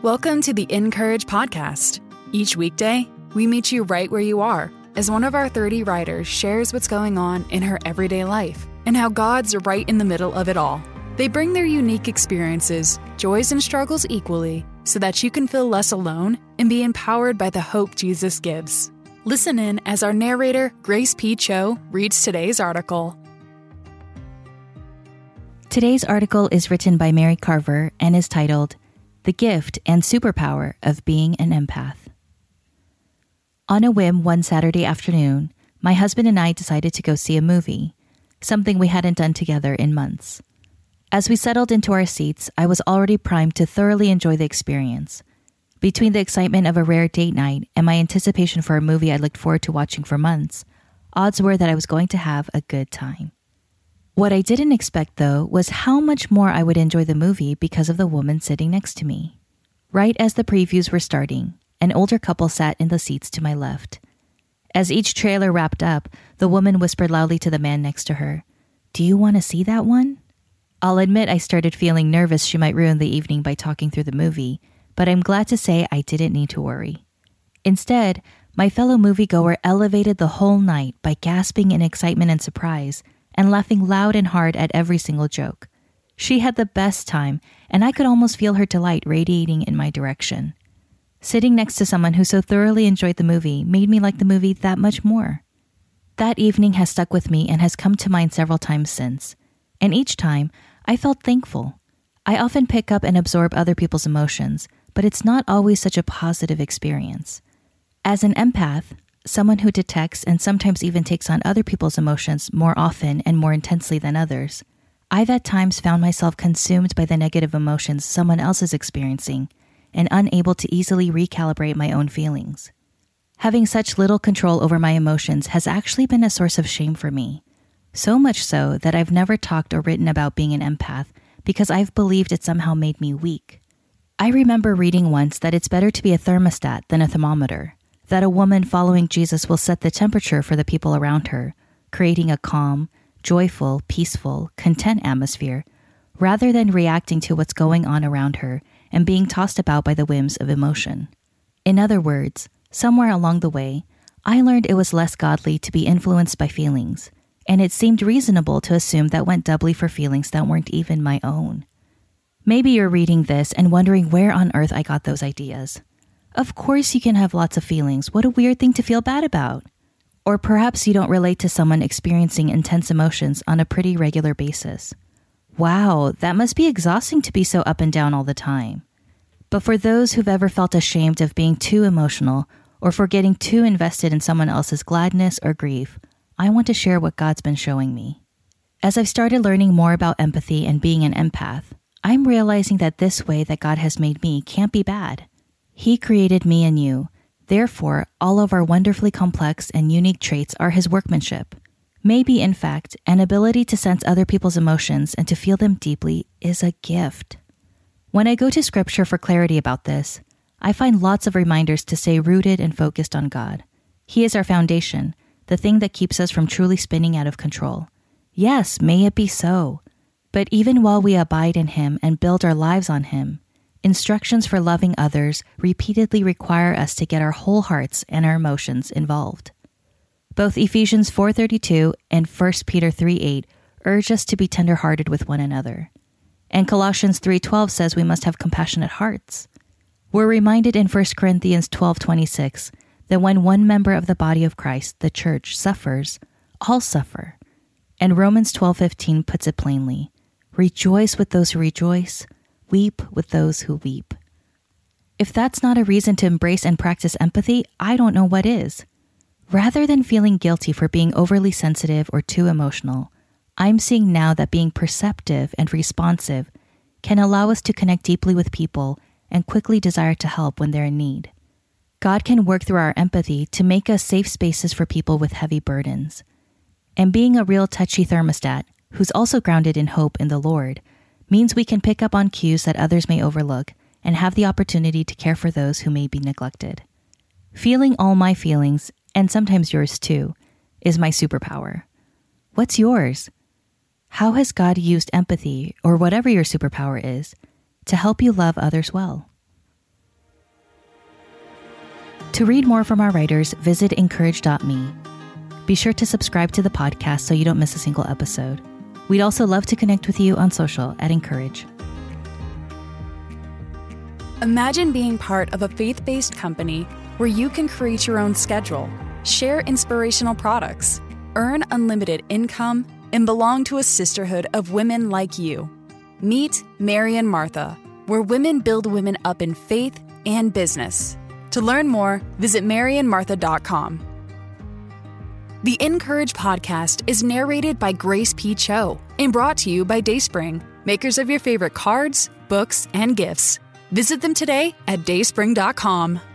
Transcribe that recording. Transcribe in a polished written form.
Welcome to the Encourage podcast. Each weekday, we meet you right where you are as one of our 30 writers shares what's going on in her everyday life and how God's right in the middle of it all. They bring their unique experiences, joys and struggles equally, so that you can feel less alone and be empowered by the hope Jesus gives. Listen in as our narrator, Grace P. Cho, reads today's article. Today's article is written by Mary Carver and is titled, The Gift and Superpower of Being an Empath. On a whim one Saturday afternoon, my husband and I decided to go see a movie, something we hadn't done together in months. As we settled into our seats, I was already primed to thoroughly enjoy the experience. Between the excitement of a rare date night and my anticipation for a movie I looked forward to watching for months, odds were that I was going to have a good time. What I didn't expect, though, was how much more I would enjoy the movie because of the woman sitting next to me. Right as the previews were starting, an older couple sat in the seats to my left. As each trailer wrapped up, the woman whispered loudly to the man next to her, "Do you want to see that one?" I'll admit I started feeling nervous she might ruin the evening by talking through the movie, but I'm glad to say I didn't need to worry. Instead, my fellow moviegoer elevated the whole night by gasping in excitement and surprise, and laughing loud and hard at every single joke. She had the best time, and I could almost feel her delight radiating in my direction. Sitting next to someone who so thoroughly enjoyed the movie made me like the movie that much more. That evening has stuck with me and has come to mind several times since. And each time, I felt thankful. I often pick up and absorb other people's emotions, but it's not always such a positive experience. As an empath, someone who detects and sometimes even takes on other people's emotions more often and more intensely than others, I've at times found myself consumed by the negative emotions someone else is experiencing and unable to easily recalibrate my own feelings. Having such little control over my emotions has actually been a source of shame for me. So much so that I've never talked or written about being an empath because I've believed it somehow made me weak. I remember reading once that it's better to be a thermostat than a thermometer, that a woman following Jesus will set the temperature for the people around her, creating a calm, joyful, peaceful, content atmosphere, rather than reacting to what's going on around her and being tossed about by the whims of emotion. In other words, somewhere along the way, I learned it was less godly to be influenced by feelings, and it seemed reasonable to assume that went doubly for feelings that weren't even my own. Maybe you're reading this and wondering where on earth I got those ideas. Of course you can have lots of feelings. What a weird thing to feel bad about. Or perhaps you don't relate to someone experiencing intense emotions on a pretty regular basis. Wow, that must be exhausting to be so up and down all the time. But for those who've ever felt ashamed of being too emotional or for getting too invested in someone else's gladness or grief, I want to share what God's been showing me. As I've started learning more about empathy and being an empath, I'm realizing that this way that God has made me can't be bad. He created me and you. Therefore, all of our wonderfully complex and unique traits are His workmanship. Maybe, in fact, an ability to sense other people's emotions and to feel them deeply is a gift. When I go to Scripture for clarity about this, I find lots of reminders to stay rooted and focused on God. He is our foundation, the thing that keeps us from truly spinning out of control. Yes, may it be so. But even while we abide in Him and build our lives on Him, instructions for loving others repeatedly require us to get our whole hearts and our emotions involved. Both Ephesians 4:32 and 1 Peter 3:8 urge us to be tender-hearted with one another. And Colossians 3:12 says we must have compassionate hearts. We're reminded in 1 Corinthians 12:26 that when one member of the body of Christ, the church, suffers, all suffer. And Romans 12:15 puts it plainly, rejoice with those who rejoice, weep with those who weep. If that's not a reason to embrace and practice empathy, I don't know what is. Rather than feeling guilty for being overly sensitive or too emotional, I'm seeing now that being perceptive and responsive can allow us to connect deeply with people and quickly desire to help when they're in need. God can work through our empathy to make us safe spaces for people with heavy burdens. And being a real touchy thermostat, who's also grounded in hope in the Lord, means we can pick up on cues that others may overlook and have the opportunity to care for those who may be neglected. Feeling all my feelings, and sometimes yours too, is my superpower. What's yours? How has God used empathy, or whatever your superpower is, to help you love others well? To read more from our writers, visit Encourage.me. Be sure to subscribe to the podcast so you don't miss a single episode. We'd also love to connect with you on social at Encourage. Imagine being part of a faith-based company where you can create your own schedule, share inspirational products, earn unlimited income, and belong to a sisterhood of women like you. Meet Mary and Martha, where women build women up in faith and business. To learn more, visit maryandmartha.com. The Encourage podcast is narrated by Grace P. Cho and brought to you by Dayspring, makers of your favorite cards, books, and gifts. Visit them today at dayspring.com.